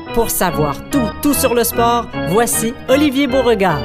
Pour savoir tout sur le sport, voici Olivier Beauregard.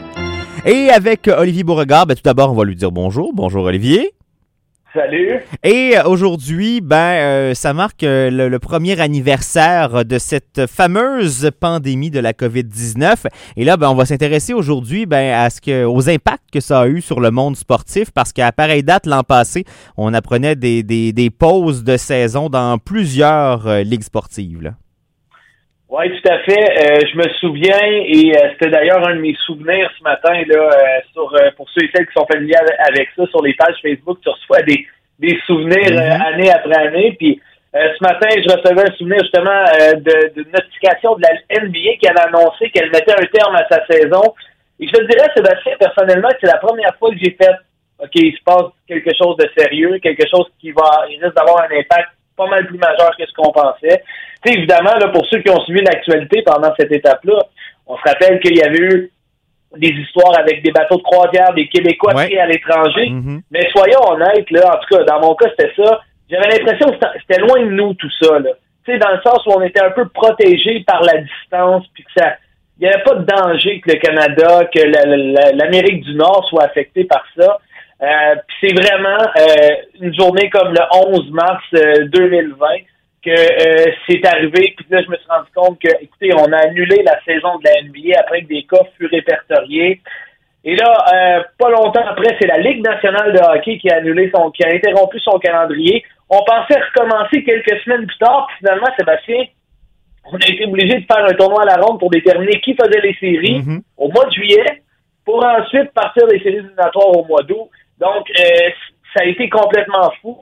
Et avec Olivier Beauregard, tout d'abord, on va lui dire bonjour. Bonjour, Olivier. Salut. Et aujourd'hui, ça marque le premier anniversaire de cette fameuse pandémie de la COVID-19. Et là, on va s'intéresser aujourd'hui aux impacts que ça a eu sur le monde sportif, parce qu'à pareille date, l'an passé, on apprenait des pauses de saison dans plusieurs ligues sportives, là. Oui, tout à fait. Je me souviens, et c'était d'ailleurs un de mes souvenirs ce matin, là, pour ceux et celles qui sont familiers avec ça, sur les pages Facebook, tu reçois des souvenirs année après année. Puis ce matin, je recevais un souvenir justement de notification de la NBA qui avait annoncé qu'elle mettait un terme à sa saison. Et je te dirais, Sébastien, personnellement, que c'est la première fois que j'ai fait OK, il se passe quelque chose de sérieux, quelque chose il risque d'avoir un impact pas mal plus majeur que ce qu'on pensait. Tu sais, évidemment, là, pour ceux qui ont suivi l'actualité pendant cette étape-là, on se rappelle qu'il y avait eu des histoires avec des bateaux de croisière, des Québécois pris à l'étranger. Mais soyons honnêtes, là, en tout cas, dans mon cas, c'était ça. J'avais l'impression que c'était loin de nous, tout ça, là. Tu sais, dans le sens où on était un peu protégés par la distance, puis que il n'y avait pas de danger que le Canada, que l'Amérique du Nord soit affectée par ça. Puis c'est vraiment une journée comme le 11 mars 2020 que c'est arrivé. Puis là, je me suis rendu compte que, écoutez, on a annulé la saison de la NBA après que des cas furent répertoriés. Et là, pas longtemps après, c'est la Ligue nationale de hockey qui a interrompu son calendrier. On pensait recommencer quelques semaines plus tard, puis finalement, Sébastien, on a été obligé de faire un tournoi à la ronde pour déterminer qui faisait les séries au mois de juillet, pour ensuite partir des séries éliminatoires au mois d'août. Donc, ça a été complètement fou.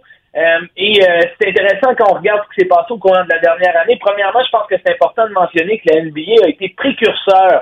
C'est intéressant quand on regarde ce qui s'est passé au courant de la dernière année. Premièrement, je pense que c'est important de mentionner que la NBA a été précurseur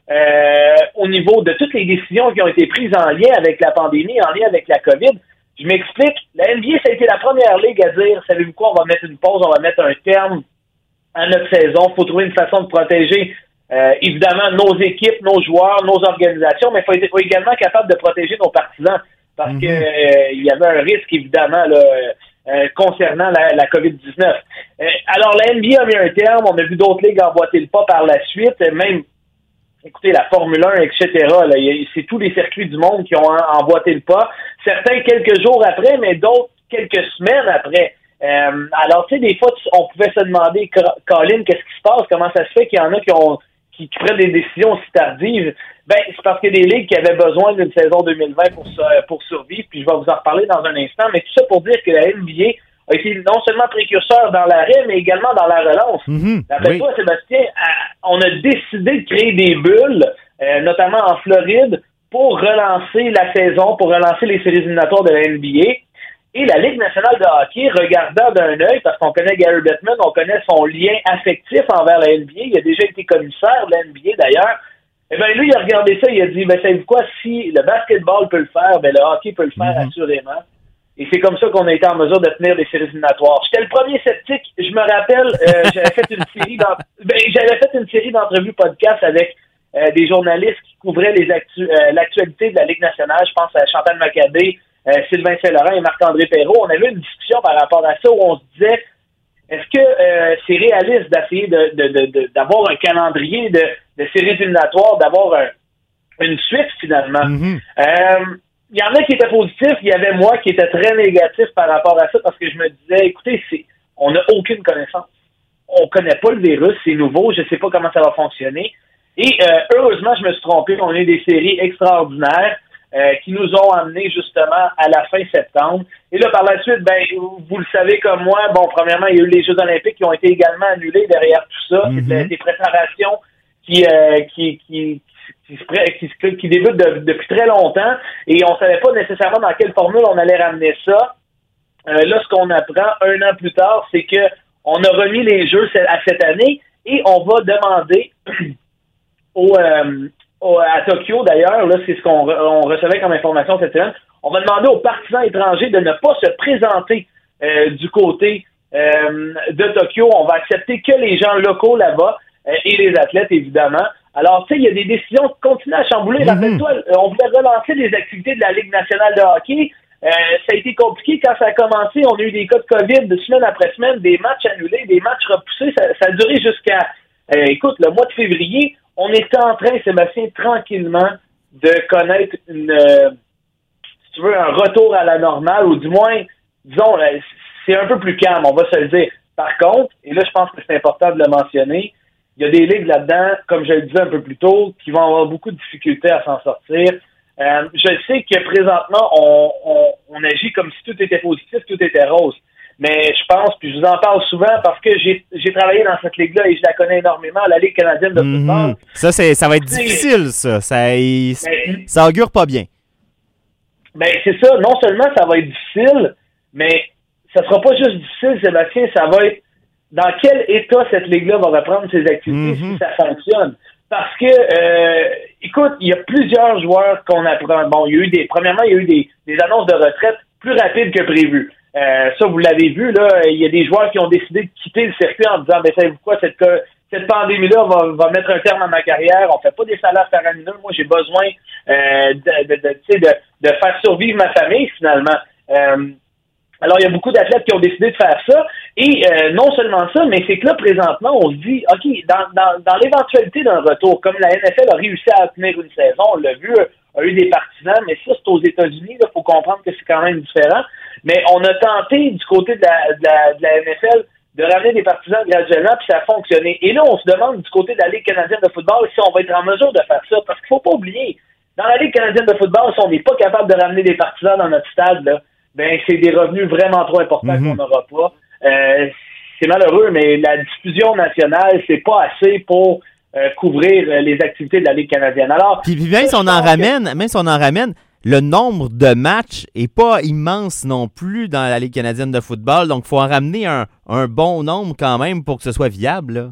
au niveau de toutes les décisions qui ont été prises en lien avec la pandémie, en lien avec la COVID. Je m'explique. La NBA, ça a été la première ligue à dire, savez-vous quoi, on va mettre une pause, on va mettre un terme à notre saison. Il faut trouver une façon de protéger évidemment nos équipes, nos joueurs, nos organisations, mais il faut également être capable de protéger nos partisans. Parce que il y avait un risque, évidemment, là, concernant la COVID-19. Alors, la NBA a mis un terme. On a vu d'autres ligues emboîter le pas par la suite. Même, écoutez, la Formule 1, etc., là, c'est tous les circuits du monde qui ont emboîté le pas. Certains quelques jours après, mais d'autres quelques semaines après. Alors, tu sais, des fois, on pouvait se demander, Colin, qu'est-ce qui se passe? Comment ça se fait qu'il y en a qui prennent des décisions aussi tardives? C'est parce qu'il y a des ligues qui avaient besoin d'une saison 2020 pour survivre, puis je vais vous en reparler dans un instant, mais tout ça pour dire que la NBA a été non seulement précurseur dans l'arrêt, mais également dans la relance. Rappelle-toi, Sébastien, on a décidé de créer des bulles, notamment en Floride, pour relancer la saison, pour relancer les séries éliminatoires de la NBA. Et la Ligue nationale de hockey, regardant d'un œil, parce qu'on connaît Gary Bettman, on connaît son lien affectif envers la NBA, il a déjà été commissaire de la NBA d'ailleurs. Lui, il a regardé ça, il a dit, savez-vous quoi, si le basketball peut le faire, le hockey peut le faire assurément. Et c'est comme ça qu'on a été en mesure de tenir des séries éliminatoires. J'étais le premier sceptique. Je me rappelle, j'avais fait une série d'entrevues podcast avec des journalistes qui couvraient l'actualité de la Ligue nationale. Je pense à Chantal Macabé, Sylvain Saint-Laurent et Marc-André Perrault. On avait une discussion par rapport à ça où on se disait, est-ce que c'est réaliste d'essayer d'avoir un calendrier de séries éliminatoires, d'avoir une suite finalement? Il y en a qui étaient positifs, il y avait moi qui était très négatif par rapport à ça parce que je me disais, écoutez, on n'a aucune connaissance. On connaît pas le virus, c'est nouveau, je sais pas comment ça va fonctionner. Et heureusement, je me suis trompé, on a eu des séries extraordinaires qui nous ont amenés justement à la fin septembre. Et là, par la suite, vous le savez comme moi, premièrement, il y a eu les Jeux olympiques qui ont été également annulés derrière tout ça. C'était des préparations qui débutent depuis très longtemps et on savait pas nécessairement dans quelle formule on allait ramener ça. Là, ce qu'on apprend un an plus tard, c'est que on a remis les Jeux à cette année et on va demander à Tokyo, d'ailleurs, là, c'est ce qu'on recevait comme information cette semaine. On va demander aux partisans étrangers de ne pas se présenter du côté de Tokyo. On va accepter que les gens locaux là-bas et les athlètes, évidemment. Alors, tu sais, il y a des décisions qui continuent à chambouler. Rappelle-toi, on voulait relancer les activités de la Ligue nationale de hockey. Ça a été compliqué quand ça a commencé. On a eu des cas de COVID de semaine après semaine, des matchs annulés, des matchs repoussés. Ça a duré jusqu'à écoute, le mois de février, on était en train, Sébastien, tranquillement, de connaître si tu veux, un retour à la normale, ou du moins, disons, c'est un peu plus calme, on va se le dire. Par contre, et là, je pense que c'est important de le mentionner, il y a des ligues là-dedans, comme je le disais un peu plus tôt, qui vont avoir beaucoup de difficultés à s'en sortir. Je sais que présentement, on agit comme si tout était positif, tout était rose. Mais je pense, puis je vous en parle souvent parce que j'ai travaillé dans cette ligue-là et je la connais énormément, la Ligue canadienne de football. Ça va être difficile, ça. Ça augure pas bien. Ben, c'est ça. Non seulement ça va être difficile, mais ça sera pas juste difficile, Sébastien, ça va être dans quel état cette ligue-là va reprendre ses activités si ça fonctionne. Parce que, écoute, il y a plusieurs joueurs qu'on apprend. Bon, premièrement, il y a eu des annonces de retraite plus rapides que prévu. Ça, vous l'avez vu, là, il y a des joueurs qui ont décidé de quitter le circuit en disant, ben, savez-vous quoi, cette pandémie-là va mettre un terme à ma carrière. On fait pas des salaires faramineux. Moi, j'ai besoin de faire survivre ma famille, finalement. Alors, il y a beaucoup d'athlètes qui ont décidé de faire ça. Et non seulement ça, mais c'est que là, présentement, on se dit, OK, dans l'éventualité d'un retour, comme la NFL a réussi à tenir une saison, on l'a vu, a eu des partisans, mais ça, c'est aux États-Unis. Il faut comprendre que c'est quand même différent. Mais on a tenté, du côté de la NFL, de ramener des partisans graduellement, puis ça a fonctionné. Et là, on se demande, du côté de la Ligue canadienne de football, si on va être en mesure de faire ça. Parce qu'il faut pas oublier, dans la Ligue canadienne de football, si on n'est pas capable de ramener des partisans dans notre stade, là, ben c'est des revenus vraiment trop importants qu'on n'aura pas. C'est malheureux, mais la diffusion nationale, c'est pas assez pour couvrir les activités de la Ligue canadienne. Alors, puis même si on en ramène, le nombre de matchs est pas immense non plus dans la Ligue canadienne de football, donc il faut en ramener un bon nombre quand même pour que ce soit viable, là.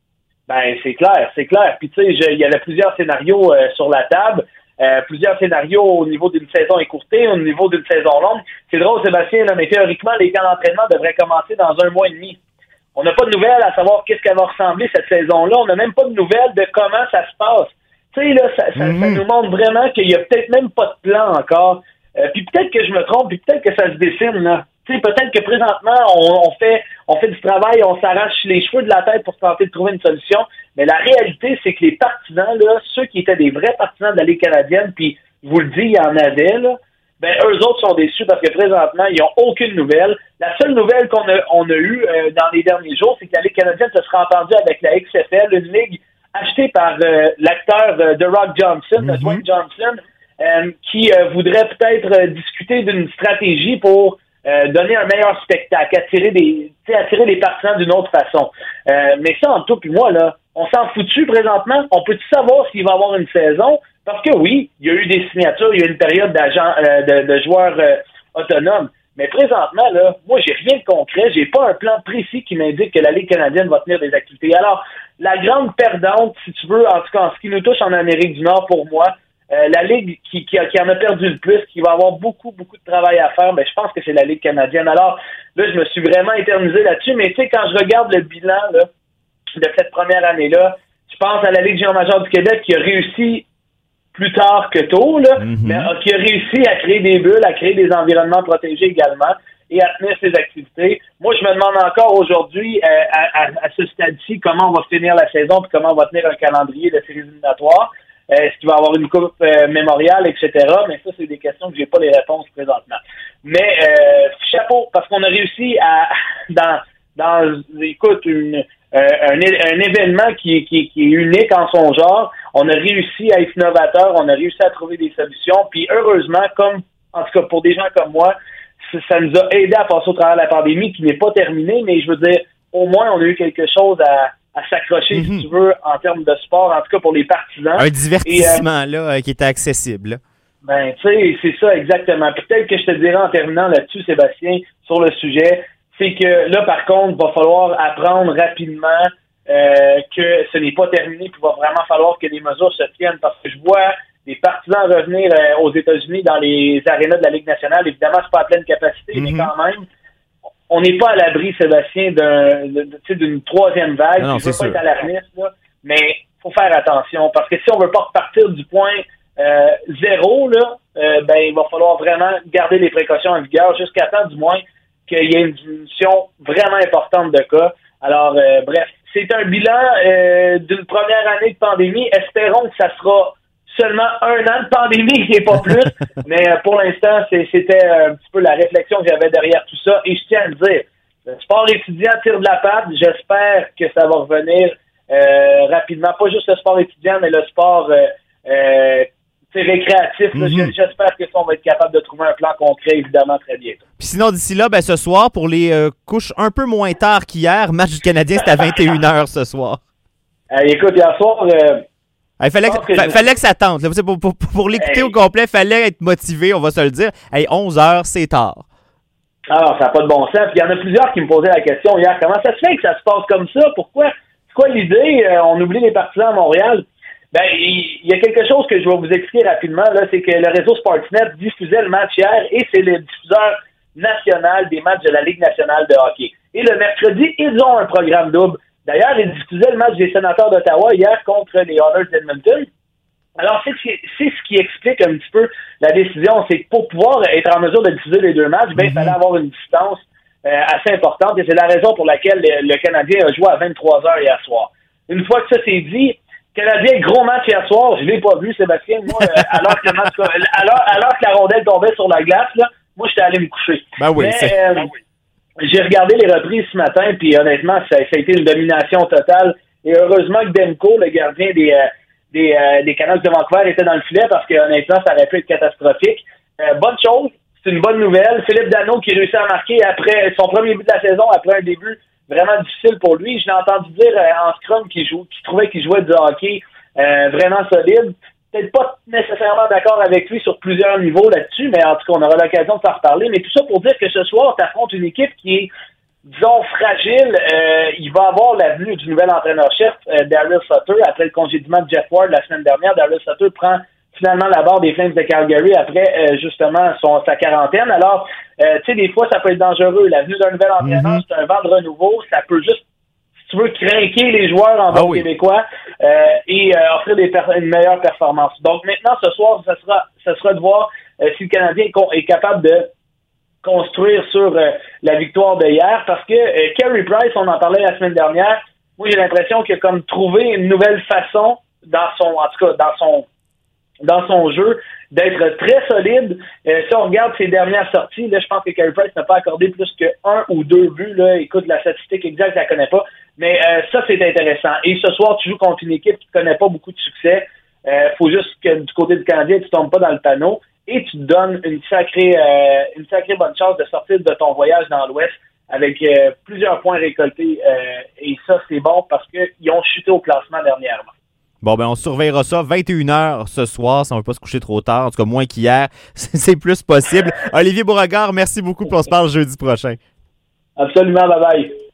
Ben, c'est clair. Puis tu sais, il y avait plusieurs scénarios sur la table. Plusieurs scénarios au niveau d'une saison écourtée, au niveau d'une saison longue. C'est drôle, Sébastien, là, mais théoriquement, les camps d'entraînement devraient commencer dans 1 mois et demi. On n'a pas de nouvelles à savoir qu'est-ce qu'elle va ressembler cette saison-là. On n'a même pas de nouvelles de comment ça se passe. Tu sais, là, ça nous montre vraiment qu'il y a peut-être même pas de plan encore. Puis peut-être que je me trompe, puis peut-être que ça se dessine, là. Tu sais, peut-être que présentement, on fait du travail, on s'arrache les cheveux de la tête pour tenter de trouver une solution. Mais la réalité, c'est que les partisans, là, ceux qui étaient des vrais partisans de la Ligue canadienne, puis je vous le dis, il y en avait, là, ben eux autres sont déçus parce que présentement, ils n'ont aucune nouvelle. La seule nouvelle qu'on a eue dans les derniers jours, c'est que la Ligue canadienne se sera entendue avec la XFL, une ligue achetée par l'acteur The Rock Johnson, Dwayne Johnson, qui voudrait peut-être discuter d'une stratégie pour donner un meilleur spectacle, attirer les partisans d'une autre façon. Mais ça, entre toi et moi, là, on s'en fout-tu présentement? On peut-tu savoir s'il va y avoir une saison? Parce que oui, il y a eu des signatures, il y a eu une période d'agents, de joueurs autonomes. Mais présentement, là, moi, j'ai rien de concret. J'ai pas un plan précis qui m'indique que la Ligue canadienne va tenir des activités. Alors, la grande perdante, si tu veux, en tout cas en ce qui nous touche en Amérique du Nord, pour moi, la Ligue qui en a perdu le plus, qui va avoir beaucoup, beaucoup de travail à faire, ben, je pense que c'est la Ligue canadienne. Alors, là, je me suis vraiment éternisé là-dessus. Mais tu sais, quand je regarde le bilan là, de cette première année-là, je pense à la Ligue junior majeure du Québec qui a réussi plus tard que tôt, là, mais qui a réussi à créer des bulles, à créer des environnements protégés également et à tenir ses activités. Moi, je me demande encore aujourd'hui, à ce stade-ci, comment on va finir la saison et comment on va tenir un calendrier de séries éliminatoires. Est-ce qu'il va y avoir une coupe mémoriale, etc. Mais ça, c'est des questions que j'ai pas les réponses présentement. Mais chapeau, parce qu'on a réussi à écoute, un événement qui est unique en son genre. On a réussi à être innovateur, on a réussi à trouver des solutions. Puis heureusement, en tout cas pour des gens comme moi, ça nous a aidé à passer au travers de la pandémie qui n'est pas terminée, mais je veux dire, au moins on a eu quelque chose à s'accrocher, si tu veux, en termes de sport, en tout cas pour les partisans. Un divertissement là qui était accessible. Ben, tu sais, c'est ça exactement. Puis peut-être que je te dirais en terminant là-dessus, Sébastien, sur le sujet, c'est que là, par contre, il va falloir apprendre rapidement que ce n'est pas terminé, puis il va vraiment falloir que les mesures se tiennent, parce que je vois des partisans revenir aux États-Unis dans les arénas de la Ligue nationale. Évidemment, c'est pas à pleine capacité, mais quand même, on n'est pas à l'abri, Sébastien, d'une troisième vague. Non, je ne veux pas être alarmiste, là, mais il faut faire attention, parce que si on ne veut pas repartir du point zéro, là, ben il va falloir vraiment garder les précautions en vigueur jusqu'à temps, du moins, qu'il y ait une diminution vraiment importante de cas. Alors, bref, c'est un bilan d'une première année de pandémie. Espérons que ça sera seulement 1 an de pandémie et pas plus. Mais pour l'instant, c'était un petit peu la réflexion que j'avais derrière tout ça. Et je tiens à le dire, le sport étudiant tire de la patte. J'espère que ça va revenir rapidement. Pas juste le sport étudiant, mais le sport récréatif. Mm-hmm. J'espère que ça, on va être capable de trouver un plan concret, évidemment, très bientôt. Puis sinon, d'ici là, ce soir, pour les couches un peu moins tard qu'hier, match du Canadien, c'est à 21h ce soir. Écoute, hier soir... il fallait que ça tente. Là. Pour l'écouter au complet, il fallait être motivé, on va se le dire. 11h, c'est tard. Alors, ça n'a pas de bon sens. Puis il y en a plusieurs qui me posaient la question hier. Comment ça se fait que ça se passe comme ça? Pourquoi? C'est quoi l'idée? On oublie les partisans à Montréal. Il y a quelque chose que je vais vous expliquer rapidement. Là, c'est que le réseau Sportsnet diffusait le match hier et c'est le diffuseur national des matchs de la Ligue nationale de hockey. Et le mercredi, ils ont un programme double. D'ailleurs, ils diffusaient le match des Sénateurs d'Ottawa hier contre les Oilers d'Edmonton. Alors, c'est ce qui explique un petit peu la décision. C'est que pour pouvoir être en mesure de diffuser les 2 matchs, il fallait avoir une distance assez importante. Et c'est la raison pour laquelle le Canadien a joué à 23h hier soir. Une fois que ça s'est dit, Canadien, gros match hier soir. Je l'ai pas vu, Sébastien. Moi, alors que la rondelle tombait sur la glace, là, moi, j'étais allé me coucher. J'ai regardé les reprises ce matin, puis honnêtement, ça a été une domination totale. Et heureusement que Demko, le gardien des Canucks de Vancouver, était dans le filet parce que honnêtement, ça aurait pu être catastrophique. Bonne chose, c'est une bonne nouvelle. Philippe Danault qui réussit à marquer après son premier but de la saison, après un début vraiment difficile pour lui. Je l'ai entendu dire en scrum qu'il trouvait qu'il jouait du hockey vraiment solide. Peut-être pas nécessairement d'accord avec lui sur plusieurs niveaux là-dessus, mais en tout cas, on aura l'occasion de s'en reparler. Mais tout ça pour dire que ce soir, tu affrontes une équipe qui est, disons, fragile. Il va avoir l'avenue du nouvel entraîneur-chef, Daryl Sutter, après le congédiement de Jeff Ward la semaine dernière. Daryl Sutter prend finalement la barre des Flames de Calgary après, justement, sa quarantaine. Alors, tu sais, des fois, ça peut être dangereux. L'avenue d'un nouvel entraîneur, c'est un vent de renouveau. Ça peut juste, si tu veux, craquer les joueurs en bon québécois et offrir une meilleure performance. Donc, maintenant, ce soir, ça sera de voir si le Canadien est capable de construire sur la victoire de hier, parce que Carey Price, on en parlait la semaine dernière, moi, j'ai l'impression qu'il a comme trouvé une nouvelle façon dans son jeu d'être très solide. Si on regarde ses dernières sorties, là, je pense que Carey Price n'a pas accordé plus que 1 ou 2 buts. Là. Écoute, la statistique exacte, je la connais pas. Mais ça, c'est intéressant. Et ce soir, tu joues contre une équipe qui ne connaît pas beaucoup de succès. Faut juste que du côté du Canadien, tu ne tombes pas dans le panneau et tu te donnes une sacrée bonne chance de sortir de ton voyage dans l'Ouest avec plusieurs points récoltés. Et ça, c'est bon parce qu'ils ont chuté au classement dernièrement. Bon, on surveillera ça. 21h ce soir, si on ne veut pas se coucher trop tard. En tout cas, moins qu'hier. C'est plus possible. Olivier Beauregard, merci beaucoup. Puis on se parle jeudi prochain. Absolument. Bye-bye.